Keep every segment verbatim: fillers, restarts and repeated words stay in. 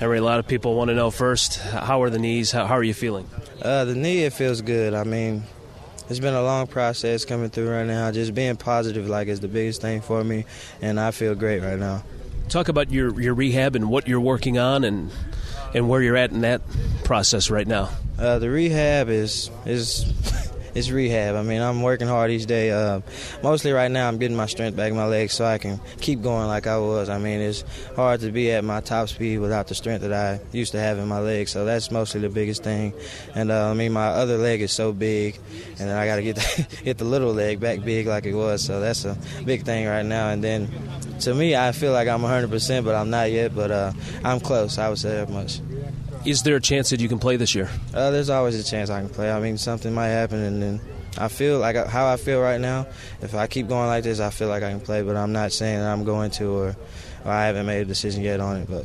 Henry, a lot of people want to know first, how are the knees? How, how are you feeling? Uh, the knee, it feels good. I mean, it's been a long process coming through right now. Just being positive, like, is the biggest thing for me, and I feel great right now. Talk about your, your rehab and what you're working on and and where you're at in that process right now. Uh, the rehab is is it's rehab. I mean, I'm working hard each day. Uh, mostly right now I'm getting my strength back in my legs so I can keep going like I was. I mean, it's hard to be at my top speed without the strength that I used to have in my legs, so that's mostly the biggest thing. And uh, I mean, my other leg is so big, and then I got to get the, get the little leg back big like it was, so that's a big thing right now. And then to me, I feel like I'm one hundred percent, but I'm not yet, but uh, I'm close. I would say that much. Is there a chance that you can play this year? Uh, there's always a chance I can play. I mean, something might happen, and then I feel like how I feel right now. If I keep going like this, I feel like I can play, but I'm not saying that I'm going to, or, or I haven't made a decision yet on it. But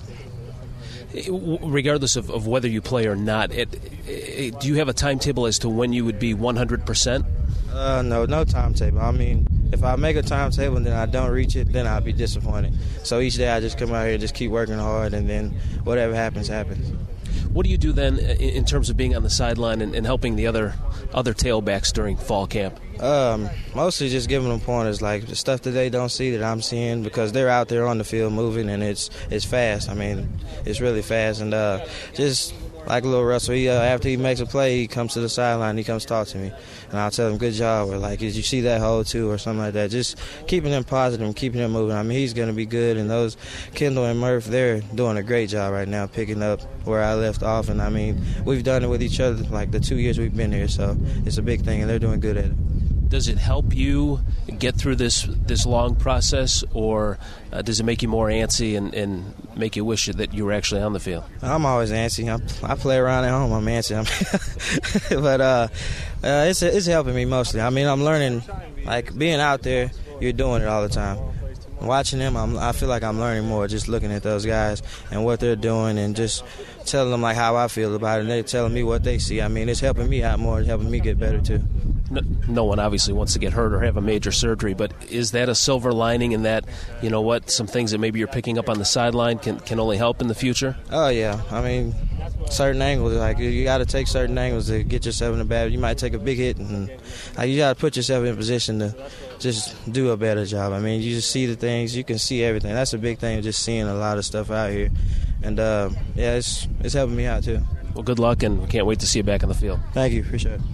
regardless of, of whether you play or not, it, it, do you have a timetable as to when you would be one hundred percent? Uh, no, no timetable. I mean, if I make a timetable and then I don't reach it, then I'll be disappointed. So each day I just come out here and just keep working hard, and then whatever happens, happens. What do you do then in terms of being on the sideline and, and helping the other other tailbacks during fall camp? Um, mostly just giving them pointers, like the stuff that they don't see that I'm seeing, because they're out there on the field moving, and it's it's fast. I mean, it's really fast, and uh, just like little Russell, he, uh, after he makes a play, he comes to the sideline, he comes to talk to me, and I'll tell him, good job, or like, did you see that hole too, or something like that. Just keeping him positive and keeping him moving. I mean, he's going to be good, and those Kendall and Murph, they're doing a great job right now, picking up where I left off, and I mean, we've done it with each other like the two years we've been here, so it's a big thing, and they're doing good at it. Does it help you get through this this long process, or uh, does it make you more antsy and, and make you wish that you were actually on the field? I'm always antsy. I, I play around at home. I'm antsy. I'm but uh, uh, it's it's helping me mostly. I mean, I'm learning, like being out there, you're doing it all the time. Watching them, I'm, I feel like I'm learning more just looking at those guys and what they're doing, and just telling them like how I feel about it, and they're telling me what they see. I mean, it's helping me out more. It's helping me get better too. No, no one obviously wants to get hurt or have a major surgery, but is that a silver lining in that, you know what, some things that maybe you're picking up on the sideline can, can only help in the future? Oh, yeah. I mean, certain angles, like you got to take certain angles to get yourself in a bad. You might take a big hit, and like, you got to put yourself in a position to just do a better job. I mean, you just see the things, you can see everything. That's a big thing, just seeing a lot of stuff out here. And, uh, yeah, it's, it's helping me out too. Well, good luck, and we can't wait to see you back on the field. Thank you. Appreciate it.